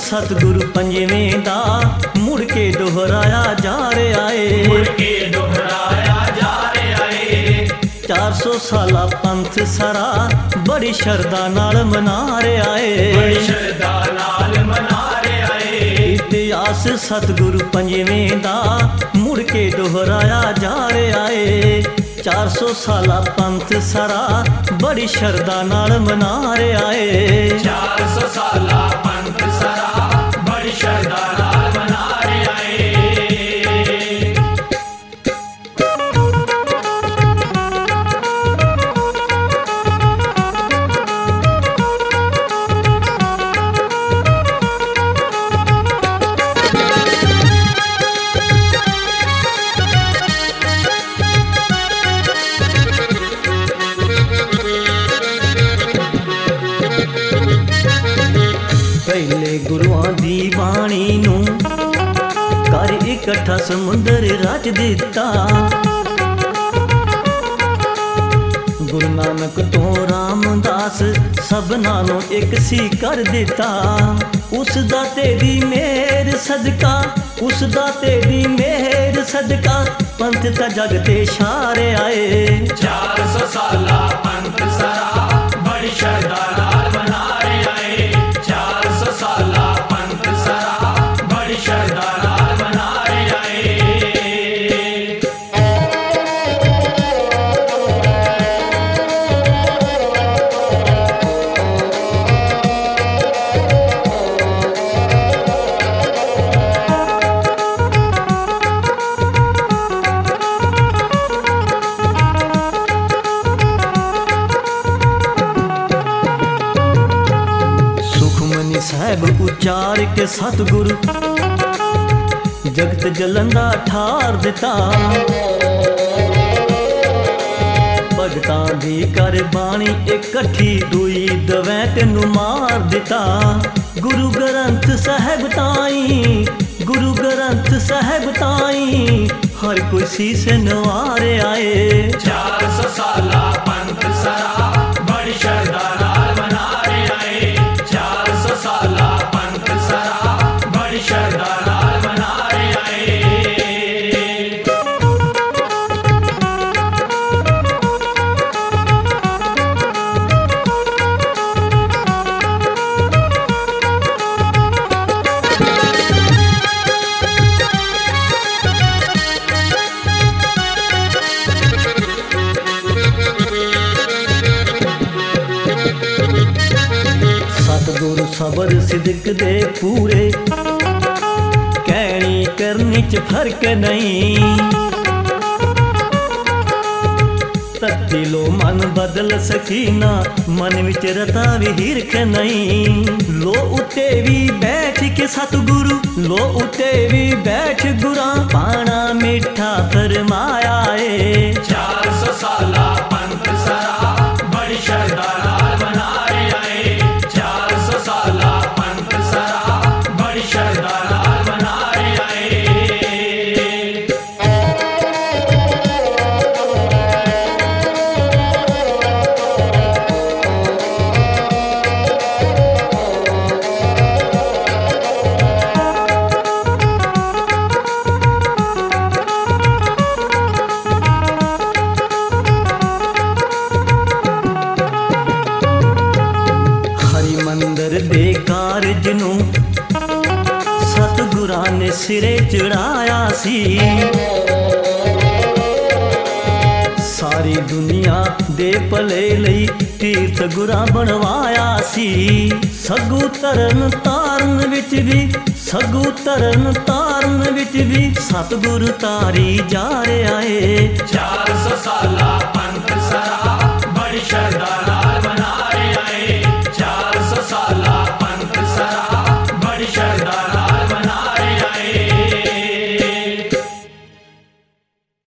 सतगुरु पंजवें दा मुड़ के दोहराया जा रहा है, मुड़ के दोहराया जा रहा है। 400 साला पंथ सारा बड़ी शरदा नाल मना रहा है, बड़ी शरदा नाल मना रहा है। इतिहास सतगुरु पंजवें दा मुड़ के दोहराया जा रहा है। 400 साला पंथ सारा बड़ी शरदा नाल मना रहा है। 400 साला पंथ सारा बड़ी शरदा नाल मना रहा है। पहले गुरुआं दी बाणी नूं कर इकट्ठा समुंदर रच दिता। गुरु नानक तो रामदास सबना नूं एक सी कर दिता। उस दा तेरी मेहर सदका, उस दा तेरी मेहर सदका पंथ ता जग ते छारे आए। 400 साला पंथ सारा बड़ी शरदा नाल मना रहा है। 400 साला पंथ सारा बड़ी शरदा नाल मना रहा है। साहब उचार के सतगुरु जगत जलंदा ठार दिता। भगतां दी कर बाणी इकट्ठी दुई दवैत नूं मार दिता। गुरु ग्रंथ साहब ताई, गुरु ग्रंथ साहब ताई हर कोई शीस नवारे आए। 400 साला पंथ सारा बड़ी शरदा नाल मना रहा है। 400 साला पंथ सारा बड़ी शरदा नाल मना रहा है। सतगुरु सबर सिदक दे पूरे कहनी करनी च फर्क नहीं। तब्दीलो मन बदल सकीना मन विच रता भी हिरख नहीं। लो उते भी बैठ के सतगुरु, लो उते भी बैठ गुरा पाना मीठा फरमाया है। 400 साला पंथ सारा बड़ी शरदा नाल मना रहा है। 400 साला पंथ सारा बड़ी शरदा नाल मना रहा है। दे कारज नूं सतगुरां ने सिरे चढ़ाया सी। सारी दुनिया दे भले लई तीर्थ गुरां बनवाया सी। सगू तरन तारन विच भी, सगू तरन तारन विच भी सतगुरु तारी जा रहा है। 400 साला पंथ सारा बड़ी शरदा